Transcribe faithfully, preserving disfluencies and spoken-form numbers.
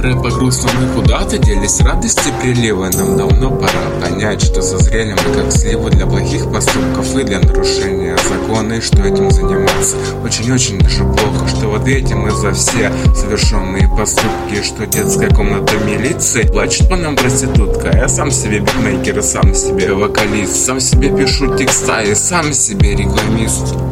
Рэпа грустно мы куда-то делись, радости приливы. Нам давно пора понять, что созрели мы как сливы для плохих поступков и для нарушения закона. И что этим заниматься очень-очень даже плохо, что вот этим мы за все совершенные поступки. Что детская комната милиции плачет по нам проститутка. Я сам себе битмейкер и сам себе вокалист, сам себе пишу текста и сам себе рекламист.